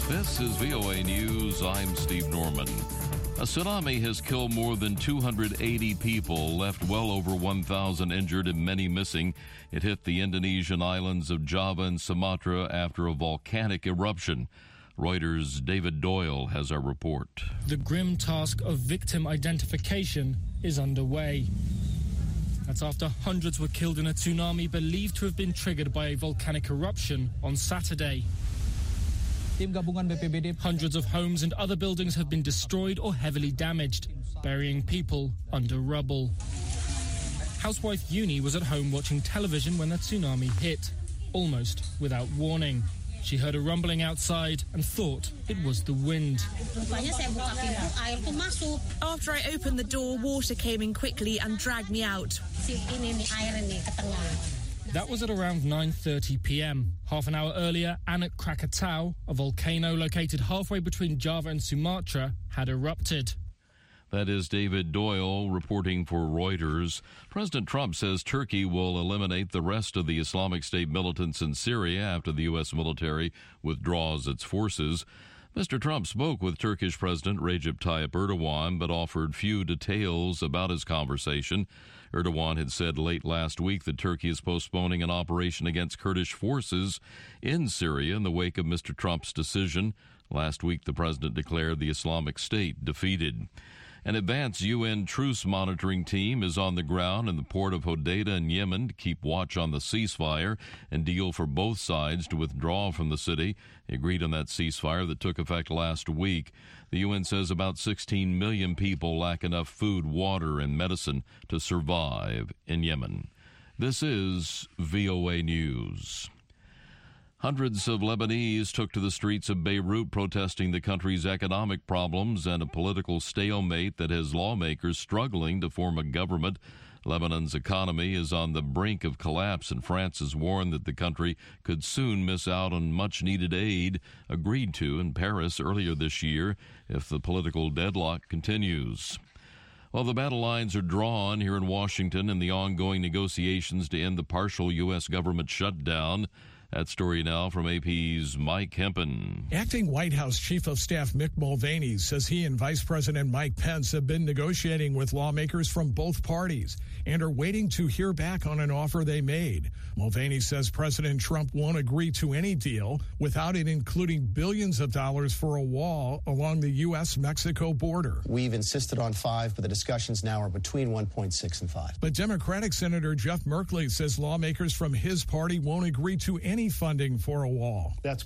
This is VOA News. I'm Steve Norman. A tsunami has killed more than 280 people, left well over 1,000 injured and many missing. It hit the Indonesian islands of Java and Sumatra after a volcanic eruption. Reuters' David Doyle has our report. The grim task of victim identification is underway. That's after hundreds were killed in a tsunami believed to have been triggered by a volcanic eruption on Saturday. Hundreds of homes and other buildings have been destroyed or heavily damaged, burying people under rubble. Housewife Uni was at home watching television when the tsunami hit, almost without warning. She heard a rumbling outside and thought it was the wind. After I opened the door, water came in quickly and dragged me out. That was at around 9:30 p.m. Half an hour earlier, Anak Krakatau, a volcano located halfway between Java and Sumatra, had erupted. That is David Doyle reporting for Reuters. President Trump says Turkey will eliminate the rest of the Islamic State militants in Syria after the U.S. military withdraws its forces. Mr. Trump spoke with Turkish President Recep Tayyip Erdogan, but offered few details about his conversation. Erdogan had said late last week that Turkey is postponing an operation against Kurdish forces in Syria in the wake of Mr. Trump's decision. Last week, the president declared the Islamic State defeated. An advanced UN truce monitoring team is on the ground in the port of Hodeidah in Yemen to keep watch on the ceasefire and deal for both sides to withdraw from the city. They agreed on that ceasefire that took effect last week. The UN says about 16 million people lack enough food, water, and medicine to survive in Yemen. This is VOA News. Hundreds of Lebanese took to the streets of Beirut protesting the country's economic problems and a political stalemate that has lawmakers struggling to form a government. Lebanon's economy is on the brink of collapse, and France has warned that the country could soon miss out on much-needed aid agreed to in Paris earlier this year if the political deadlock continues. Well, the battle lines are drawn here in Washington in the ongoing negotiations to end the partial U.S. government shutdown. That story now from AP's Mike Hempen. Acting White House Chief of Staff Mick Mulvaney says he and Vice President Mike Pence have been negotiating with lawmakers from both parties and are waiting to hear back on an offer they made. Mulvaney says President Trump won't agree to any deal without it including billions of dollars for a wall along the U.S.-Mexico border. We've insisted on 5, but the discussions now are between 1.6 and 5. But Democratic Senator Jeff Merkley says lawmakers from his party won't agree to any funding for a wall. That's